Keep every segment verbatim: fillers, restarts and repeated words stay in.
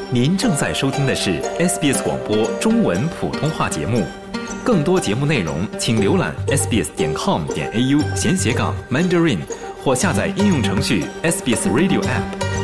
您正在收听的是 S B S 广播中文普通话节目，更多节目内容请浏览 s b s 点 com 点 a u 闲斜杠 Mandarin 或下载应用程序 S B S Radio App。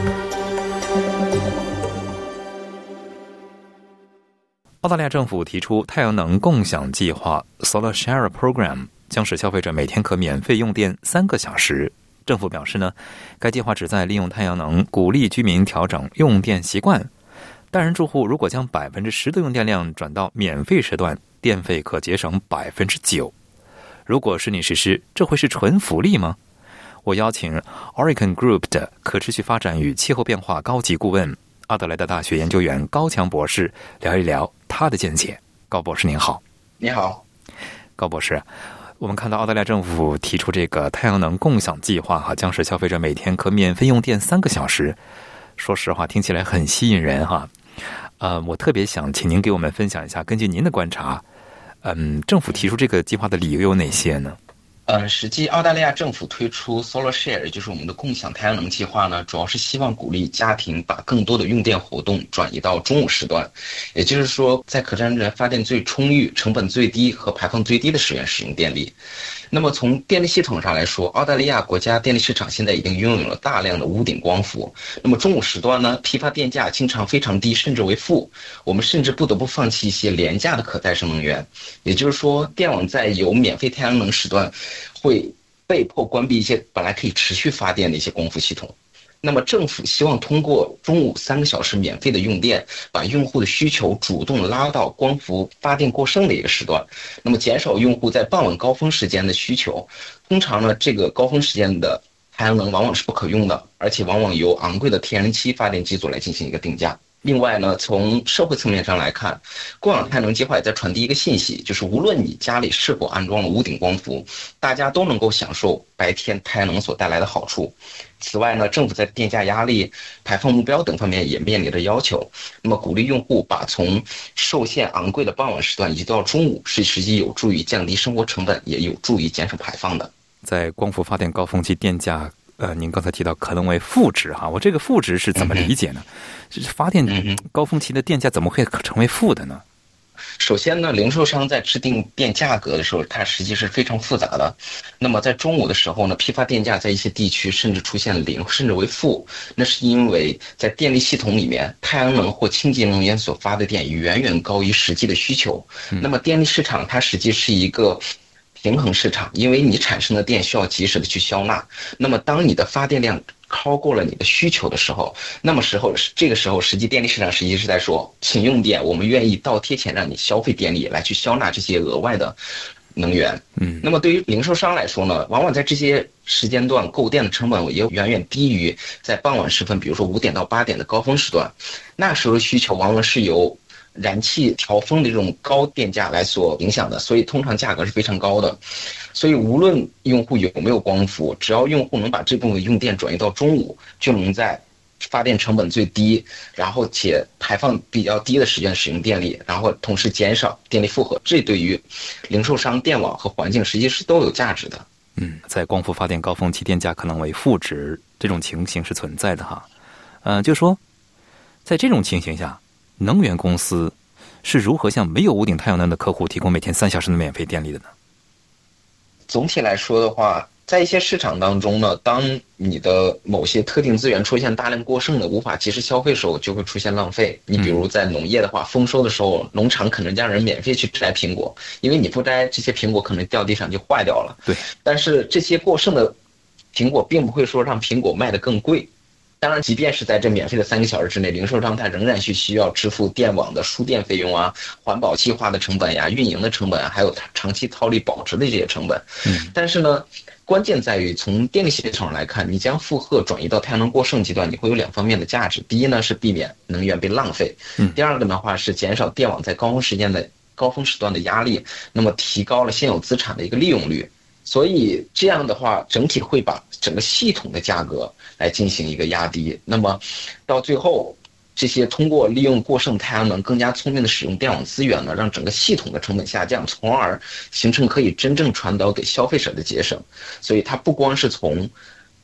澳大利亚政府提出太阳能共享计划 Solar Share Program， 将使消费者每天可免费用电三个小时。政府表示呢，该计划旨在利用太阳能鼓励居民调整用电习惯。单人住户如果将百分之十的用电量转到免费时段，电费可节省百分之九。如果是你实施，这会是纯福利吗？我邀请 Oricon Group 的可持续发展与气候变化高级顾问阿德莱德大学研究员高强博士聊一聊他的见解。高博士您好。 你好。 高博士，我们看到澳大利亚政府提出这个太阳能共享计划哈，将使消费者每天可免费用电三个小时。说实话，听起来很吸引人哈。呃，我特别想请您给我们分享一下，根据您的观察，嗯，政府提出这个计划的理由有哪些呢？ 嗯，实际澳大利亚政府推出 Solar Share， 也就是我们的共享太阳能计划呢，主要是希望鼓励家庭把更多的用电活动转移到中午时段，也就是说，在可再生能源发电最充裕、成本最低和排放最低的时源使用电力。那么从电力系统上来说，澳大利亚国家电力市场现在已经拥有了大量的屋顶光伏。那么中午时段呢，批发电价经常非常低，甚至为负。我们甚至不得不放弃一些廉价的可再生能源。也就是说，电网在有免费太阳能时段，会被迫关闭一些本来可以持续发电的一些光伏系统。那么政府希望通过中午三个小时免费的用电，把用户的需求主动拉到光伏发电过剩的一个时段，那么减少用户在傍晚高峰时间的需求。通常呢，这个高峰时间的太阳能往往是不可用的，而且往往由昂贵的天然气发电机组来进行一个定价。另外呢，从社会层面上来看，共享太阳能计划也在传递一个信息，就是无论你家里是否安装了屋顶光伏，大家都能够享受白天太阳能所带来的好处。此外呢，政府在电价压力、排放目标等方面也面临着要求，那么鼓励用户把从受限昂贵的傍晚时段移移到中午，是实际有助于降低生活成本，也有助于减少排放的。 在光伏发电高峰期电价呃，您刚才提到可能为负值哈，我这个负值是怎么理解呢？嗯、发电高峰期的电价怎么会成为负的呢？ 首先呢，零售商在制定电价格的时候，它实际是非常复杂的。那么在中午的时候呢，批发电价在一些地区甚至出现零，甚至为负。那是因为在电力系统里面，太阳能或清洁能源所发的电远远高于实际的需求。嗯、那么电力市场它实际是一个平衡市场，因为你产生的电需要及时的去消纳。那么当你的发电量超过了你的需求的时候，那么时候这个时候实际电力市场实际是在说，请用电，我们愿意倒贴钱让你消费电力来去消纳这些额外的能源。嗯，那么对于零售商来说呢，往往在这些时间段购电的成本也远远低于在傍晚时分，比如说五点到八点的高峰时段，那时候的需求往往是由燃气调峰的这种高电价来所影响的，所以通常价格是非常高的。所以无论用户有没有光伏，只要用户能把这部分用电转移到中午，就能在发电成本最低，然后且排放比较低的时间使用电力，然后同时减少电力负荷，这对于零售商、电网和环境实际是都有价值的。 嗯，在光伏发电高峰期电价可能为负值，这种情形是存在的哈。呃，就说在这种情形下，能源公司是如何向没有屋顶太阳能的客户提供每天三小时的免费电力的呢？ 总体来说的话，在一些市场当中呢，当你的某些特定资源出现大量过剩的无法及时消费的时候，就会出现浪费。你比如在农业的话，丰收的时候，农场可能让人免费去摘苹果，因为你不摘，这些苹果可能掉地上就坏掉了。 对， 但是这些过剩的苹果并不会说让苹果卖得更贵。当然，即便是在这免费的三个小时之内，零售商他仍然是需要支付电网的输电费用啊、环保计划的成本呀、运营的成本啊，还有长期套利保值的这些成本。嗯，但是呢，关键在于从电力系统上来看，你将负荷转移到太阳能过剩阶段，你会有两方面的价值。第一呢，是避免能源被浪费；嗯，第二个的话是减少电网在高峰时间的高峰时段的压力，那么提高了现有资产的一个利用率。所以这样的话，整体会把整个系统的价格来进行一个压低。那么到最后，这些通过利用过剩太阳能更加聪明的使用电网资源呢，让整个系统的成本下降，从而形成可以真正传导给消费者的节省。所以它不光是从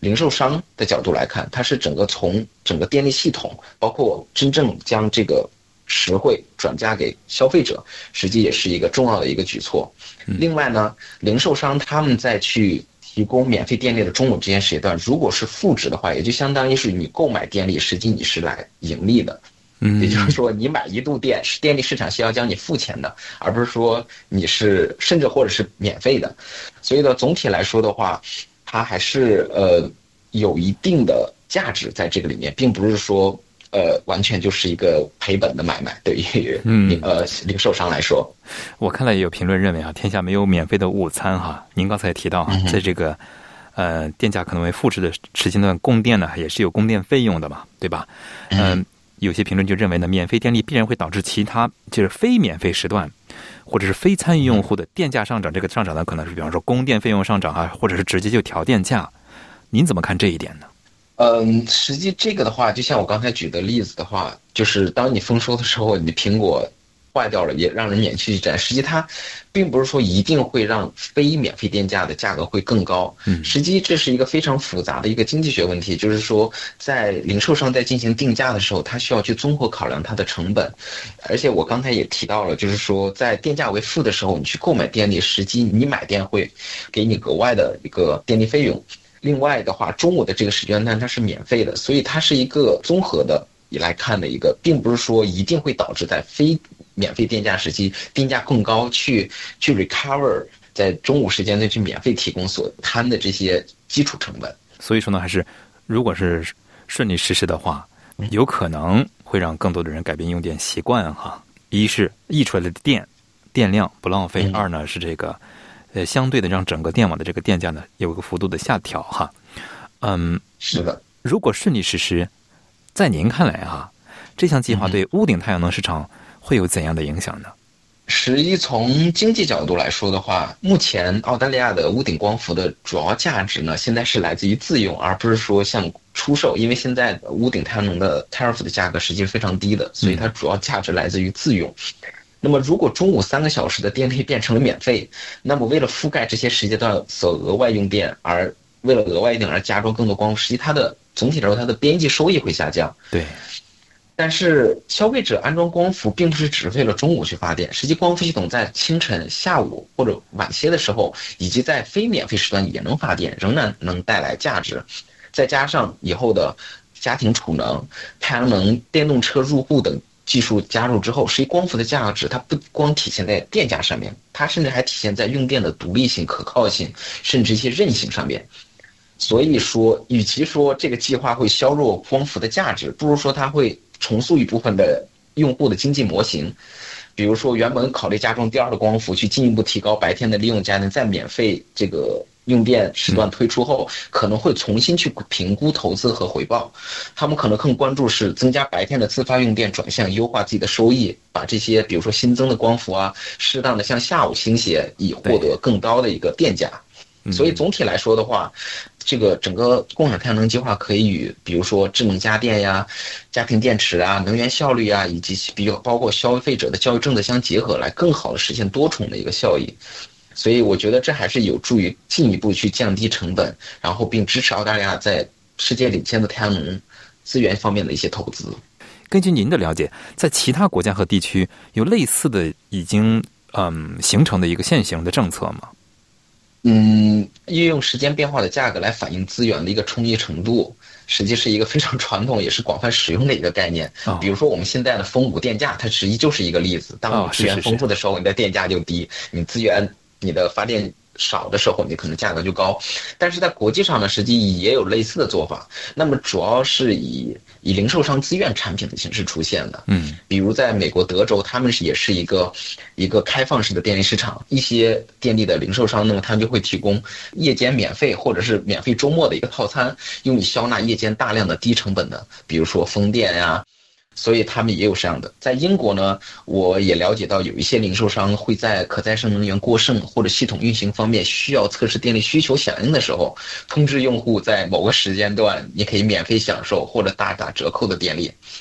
零售商的角度来看，它是整个从整个电力系统，包括真正将这个实惠转嫁给消费者，实际也是一个重要的一个举措。另外呢，零售商他们再去提供免费电力的中午这间时段，如果是负值的话，也就相当于是你购买电力，实际你是来盈利的。嗯，也就是说，你买一度电，是电力市场是要将你付钱的，而不是说你是甚至或者是免费的。所以呢，总体来说的话，它还是呃有一定的价值在这个里面，并不是说呃完全就是一个赔本的买卖。对于嗯呃零售商来说， 我看了也有评论认为啊，天下没有免费的午餐哈。您刚才也提到啊，在这个呃电价可能为负值的时间段供电呢，也是有供电费用的嘛，对吧？嗯、呃。有些评论就认为呢，免费电力必然会导致其他就是非免费时段或者是非参与用户的电价上涨。这个上涨呢，可能是比方说供电费用上涨啊，或者是直接就调电价。您怎么看这一点呢？ 嗯，实际这个的话，就像我刚才举的例子的话，就是当你丰收的时候，你苹果坏掉了，也让人免去一战。实际它并不是说一定会让非免费电价的价格会更高，嗯，实际这是一个非常复杂的一个经济学问题，就是说在零售商在进行定价的时候，他需要去综合考量它的成本。而且我刚才也提到了，就是说在电价为负的时候，你去购买电力，实际你买电会给你额外的一个电力费用。另外的话，中午的这个时间段它是免费的，所以它是一个综合的来看的一个，并不是说一定会导致在非免费电价时期电价更高，去去 recover 在中午时间内去免费提供所摊的这些基础成本。 所以说呢，还是如果是顺利实施的话，有可能会让更多的人改变用电习惯哈。一是溢出来的电电量不浪费，嗯、二呢是这个呃相对的让整个电网的这个电价呢有一个幅度的下调哈。嗯， 是的。 如果顺利实施，在您看来哈，这项计划对屋顶太阳能市场会有怎样的影响呢？ 实际从经济角度来说的话，目前澳大利亚的屋顶光伏的主要价值呢，现在是来自于自用，而不是说像出售。因为现在屋顶太阳能的 tariff 的价格实际是非常低的，所以它主要价值来自于自用。嗯、那么，如果中午三个小时的电力变成了免费，那么为了覆盖这些时间段所额外用电，而为了额外用电而加装更多光伏，实际它的总体来说它的边际收益会下降。 对。 但是消费者安装光伏并不是只为了中午去发电，实际光伏系统在清晨、下午或者晚些的时候，以及在非免费时段也能发电，仍然能带来价值。再加上以后的家庭储能、太阳能、电动车入户等技术加入之后，实际光伏的价值它不光体现在电价上面，它甚至还体现在用电的独立性、可靠性，甚至一些韧性上面。所以说，与其说这个计划会削弱光伏的价值，不如说它会重塑一部分的用户的经济模型。比如说原本考虑加装第二的光伏，去进一步提高白天的利用价，在免费这个用电时段推出后，可能会重新去评估投资和回报。他们可能更关注是增加白天的自发用电，转向优化自己的收益，把这些比如说新增的光伏啊，适当的向下午倾斜，以获得更高的一个电价。所以总体来说的话，这个整个共享太阳能计划可以与比如说智能家电呀、家庭电池啊、能源效率啊，以及比较包括消费者的教育政策相结合，来更好的实现多重的一个效益。所以我觉得这还是有助于进一步去降低成本，然后并支持澳大利亚在世界领先的太阳能资源方面的一些投资。 根据您的了解，在其他国家和地区有类似的已经嗯形成的一个现行的政策吗？ 嗯，运用时间变化的价格来反映资源的一个充裕程度，实际是一个非常传统也是广泛使用的一个概念。哦、比如说我们现在的峰谷电价，它实际就是一个例子。当你资源丰富的时候，哦、是是是你的电价就低；你资源你的发电少的时候，你可能价格就高。但是在国际上呢，实际也有类似的做法。那么主要是以以零售商自愿产品的形式出现的。嗯，比如在美国德州，他们是也是一个一个开放式的电力市场，一些电力的零售商，那么他们就会提供夜间免费或者是免费周末的一个套餐，用以消纳夜间大量的低成本的，比如说风电呀。所以他们也有这样的。在英国呢，我也了解到有一些零售商会在可再生能源过剩或者系统运行方面需要测试电力需求响应的时候，通知用户在某个时间段你可以免费享受或者大打折扣的电力。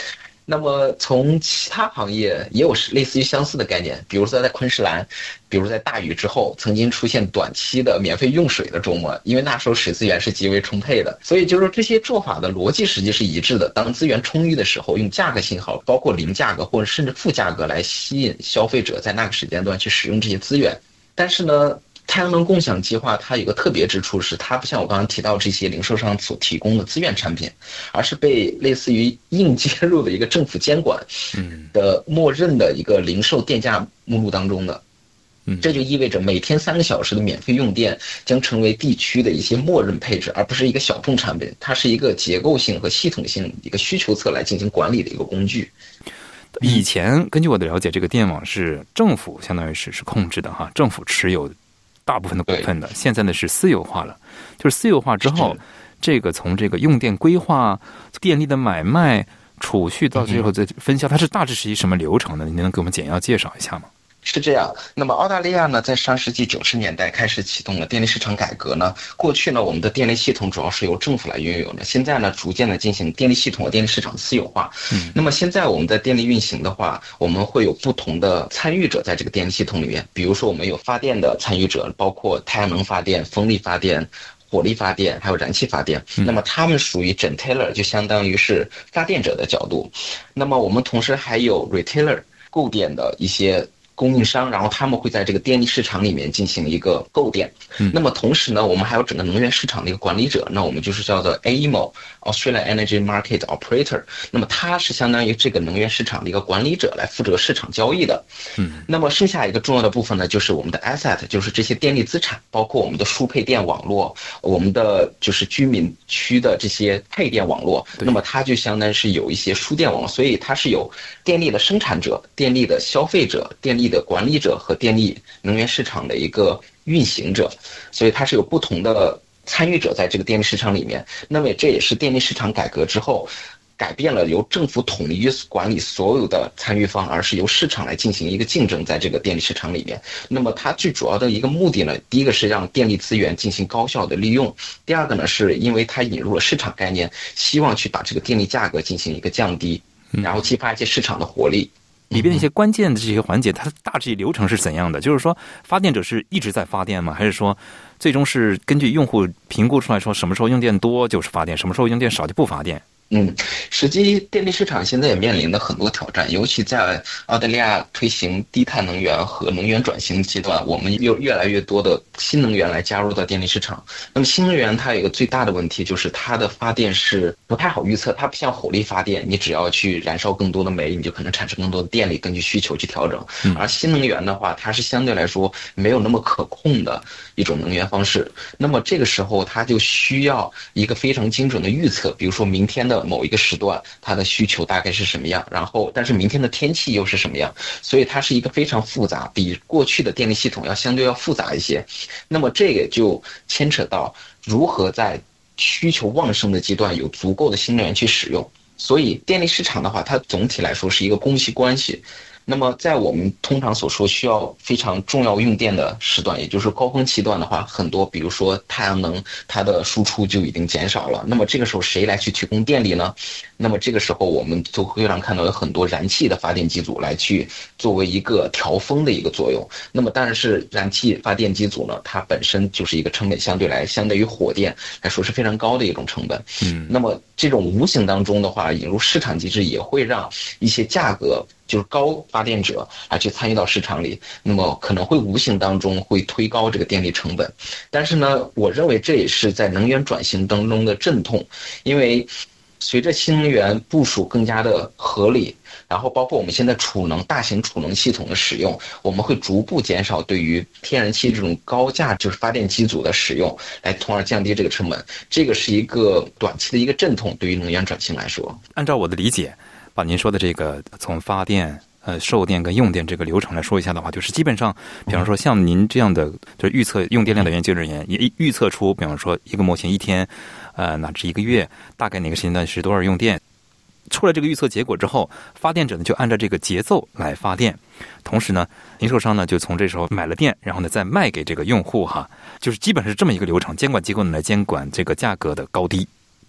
那么从其他行业也有类似于相似的概念，比如说在昆士兰，比如在大雨之后曾经出现短期的免费用水的周末，因为那时候水资源是极为充沛的，所以就是说这些做法的逻辑实际是一致的。当资源充裕的时候，用价格信号，包括零价格或者甚至负价格来吸引消费者在那个时间段去使用这些资源。但是呢，太阳能共享计划它有个特别之处是，它不像我刚刚提到这些零售商所提供的资源产品，而是被类似于硬接入的一个政府监管的默认的一个零售电价目录当中的。这就意味着每天三个小时的免费用电将成为地区的一些默认配置，而不是一个小众产品，它是一个结构性和系统性一个需求侧来进行管理的一个工具。 以前根据我的了解，这个电网是政府相当于是是控制的哈，政府持有大部分的股份的。现在呢是私有化了，就是私有化之后，这个从这个用电规划、电力的买卖、储蓄到最后再分销，它是大致是一什么流程呢？您能给我们简要介绍一下吗？ 是这样，那么澳大利亚呢，在上世纪九十年代开始启动了电力市场改革呢。过去呢，我们的电力系统主要是由政府来拥有的，现在呢，逐渐的进行电力系统和电力市场私有化。嗯，那么现在我们的电力运行的话，我们会有不同的参与者在这个电力系统里面，比如说我们有发电的参与者，包括太阳能发电、风力发电、火力发电还有燃气发电，那么他们属于 retailer， 就相当于是发电者的角度。那么我们同时还有 retailer 购电的一些供应商，然后他们会在这个电力市场里面进行一个购电。嗯、那么同时呢，我们还有整个能源市场的一个管理者，那我们就是叫做 A E M O Australian Energy Market Operator。那么它是相当于这个能源市场的一个管理者，来负责市场交易的。嗯，那么剩下一个重要的部分呢，就是我们的 asset， 就是这些电力资产，包括我们的输配电网络，我们的就是居民区的这些配电网络。那么它就相当于是有一些输电网络，所以它是有电力的生产者、电力的消费者、电力的管理者和电力能源市场的一个运行者，所以它是有不同的参与者在这个电力市场里面。那么这也是电力市场改革之后改变了由政府统一管理所有的参与方，而是由市场来进行一个竞争在这个电力市场里面。那么它最主要的一个目的呢，第一个是让电力资源进行高效的利用，第二个呢是因为它引入了市场概念，希望去把这个电力价格进行一个降低，然后激发一些市场的活力。 里边一些关键的这些环节，它大致流程是怎样的？就是说，发电者是一直在发电吗？还是说，最终是根据用户评估出来说，什么时候用电多就是发电，什么时候用电少就不发电？ 嗯，实际电力市场现在也面临的很多挑战，尤其在澳大利亚推行低碳能源和能源转型阶段，我们有越来越多的新能源来加入到电力市场。那么新能源它有一个最大的问题，就是它的发电是不太好预测，它不像火力发电，你只要去燃烧更多的煤，你就可能产生更多的电力，根据需求去调整。而新能源的话，它是相对来说没有那么可控的一种能源方式。那么这个时候它就需要一个非常精准的预测，比如说明天的某一个时段它的需求大概是什么样，然后但是明天的天气又是什么样，所以它是一个非常复杂，比过去的电力系统要相对要复杂一些。那么这个就牵扯到如何在需求旺盛的阶段有足够的新能源去使用。所以电力市场的话，它总体来说是一个供需关系。那么在我们通常所说需要非常重要用电的时段，也就是高峰期段的话，很多比如说太阳能它的输出就已经减少了，那么这个时候谁来去提供电力呢？那么这个时候我们就会让看到有很多燃气的发电机组来去作为一个调峰的一个作用。那么但是燃气发电机组呢，它本身就是一个成本相对来相对于火电来说是非常高的一种成本。嗯，那么这种无形当中的话，引入市场机制也会让一些价格就是高发电者来去参与到市场里，那么可能会无形当中会推高这个电力成本。但是呢，我认为这也是在能源转型当中的阵痛，因为随着新能源部署更加的合理，然后包括我们现在储能大型储能系统的使用，我们会逐步减少对于天然气这种高价就是发电机组的使用，来从而降低这个成本。这个是一个短期的一个阵痛，对于能源转型来说。 按照我的理解，把您说的这个从发电、呃售电跟用电这个流程来说一下的话，就是基本上，比方说像您这样的就是预测用电量的研究人员，也预测出，比方说一个模型一天，呃乃至一个月，大概哪个时间段是多少用电。出了这个预测结果之后，发电者呢就按照这个节奏来发电，同时呢，零售商呢就从这时候买了电，然后呢再卖给这个用户哈，就是基本是这么一个流程。监管机构呢来监管这个价格的高低。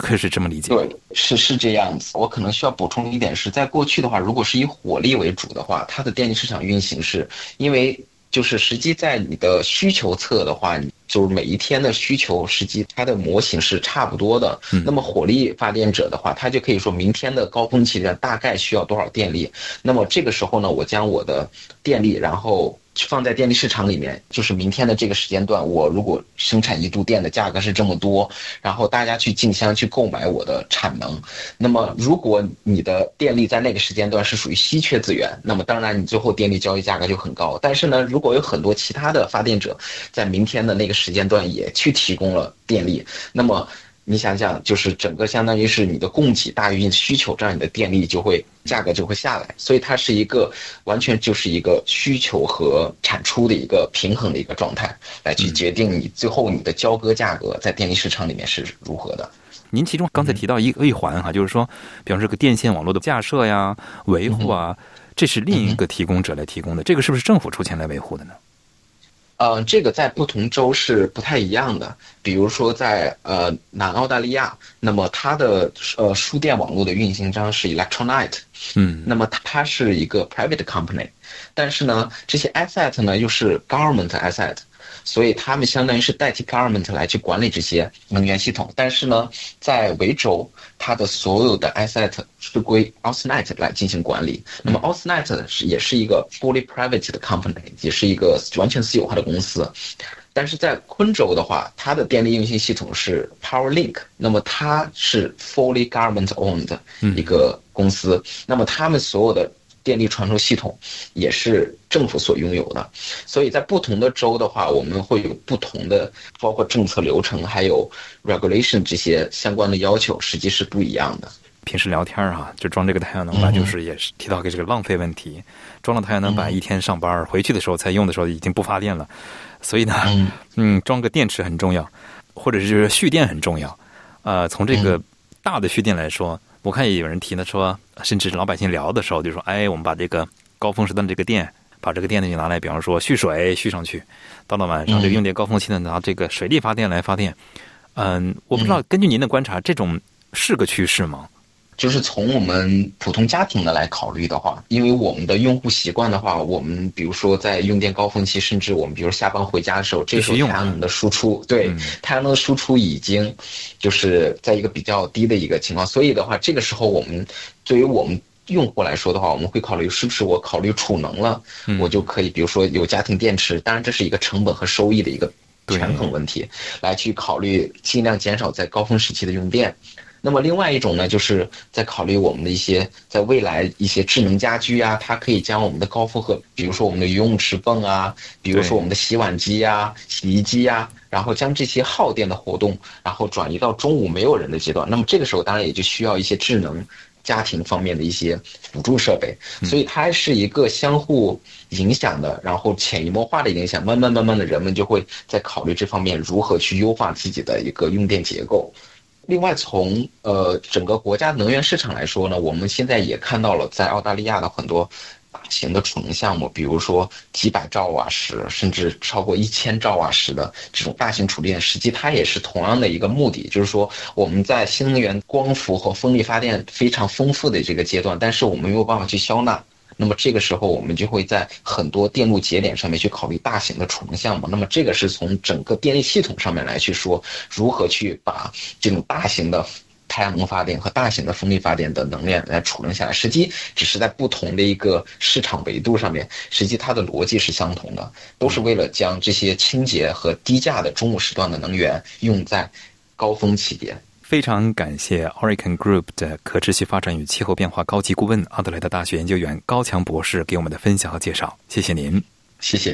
可以是这么理解？ 对，是是这样子。我可能需要补充一点是，在过去的话，如果是以火力为主的话，它的电力市场运行是因为就是实际在你的需求侧的话，就是每一天的需求，实际它的模型是差不多的。 嗯、 那么火力发电者的话，它就可以说明天的高峰期间大概需要多少电力。那么这个时候呢，我将我的电力，然后放在电力市场里面，就是明天的这个时间段，我如果生产一度电的价格是这么多，然后大家去竞相去购买我的产能。那么如果你的电力在那个时间段是属于稀缺资源，那么当然你最后电力交易价格就很高。但是呢，如果有很多其他的发电者在明天的那个时间段也去提供了电力，那么你想想，就是整个相当于是你的供给大于你的需求，这样你的电力就会价格就会下来。所以它是一个完全就是一个需求和产出的一个平衡的一个状态，来去决定你最后你的交割价格在电力市场里面是如何的。 您其中刚才提到一个一环哈，就是说，比方说这个电线网络的架设呀、维护啊，这是另一个提供者来提供的，这个是不是政府出钱来维护的呢？ 呃，这个在不同州是不太一样的。比如说在呃南澳大利亚，那么它的呃输电网络的运行商是 Electronite， 嗯， 那么它是一个 private company， 但是呢，这些 asset 呢又是 government asset。所以他们相当于是代替 government 来去管理这些能源系统，但是呢，在维州，它的所有的 asset 是归 AusNet 来进行管理。那么 AusNet 是也是一个 fully private 的 company， 也是一个完全私有化的公司。但是在昆州的话，它的电力运行系统是 PowerLink， 那么它是 fully government owned 一个公司，嗯、那么他们所有的电力传输系统也是政府所拥有的，所以在不同的州的话，我们会有不同的，包括政策流程还有 regulation 这些相关的要求，实际是不一样的。 平时聊天啊，就装这个太阳能板，就是也是提到这个浪费问题。装了太阳能板，一天上班回去的时候才用的时候已经不发电了，所以呢，嗯，装个电池很重要，或者是蓄电很重要。呃，从这个大的蓄电来说。我看也有人提呢，说甚至老百姓聊的时候就说，哎，我们把这个高峰时段的这个电，把这个电呢就拿来，比方说蓄水蓄上去，到了晚上这个用电高峰期呢，拿这个水力发电来发电。嗯，我不知道根据您的观察，这种是个趋势吗？ 就是从我们普通家庭的来考虑的话，因为我们的用户习惯的话，我们比如说在用电高峰期，甚至我们比如下班回家的时候，这时候太阳能的输出，对、嗯、太阳能的输出已经就是在一个比较低的一个情况，所以的话，这个时候我们对于我们用户来说的话，我们会考虑是不是我考虑储能了，嗯、我就可以比如说有家庭电池，当然这是一个成本和收益的一个权衡问题，来去考虑尽量减少在高峰时期的用电。那么另外一种呢，就是在考虑我们的一些在未来一些智能家居啊，它可以将我们的高负荷，比如说我们的游泳池泵啊，比如说我们的洗碗机啊、洗衣机啊，然后将这些耗电的活动，然后转移到中午没有人的阶段。那么这个时候当然也就需要一些智能家庭方面的一些辅助设备，所以它是一个相互影响的，然后潜移默化的影响，慢慢慢慢的人们就会在考虑这方面如何去优化自己的一个用电结构。另外从呃整个国家能源市场来说呢，我们现在也看到了在澳大利亚的很多大型的储能项目，比如说几百兆瓦时甚至超过一千兆瓦时的这种大型储电，实际它也是同样的一个目的，就是说我们在新能源光伏和风力发电非常丰富的这个阶段，但是我们没有办法去消纳，那么这个时候我们就会在很多电路节点上面去考虑大型的储能项目。那么这个是从整个电力系统上面来去说，如何去把这种大型的太阳能发电和大型的风力发电的能量来储能下来，实际只是在不同的一个市场维度上面，实际它的逻辑是相同的，都是为了将这些清洁和低价的中午时段的能源用在高峰期间。 非常感谢 Oricon Group 的可持续发展与气候变化高级顾问阿德莱德大学研究员高强博士给我们的分享和介绍，谢谢您。 谢谢。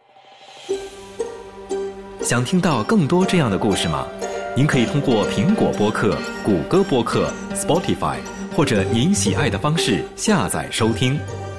想听到更多这样的故事吗？您可以通过苹果播客、谷歌播客、Spotify 或者您喜爱的方式下载收听。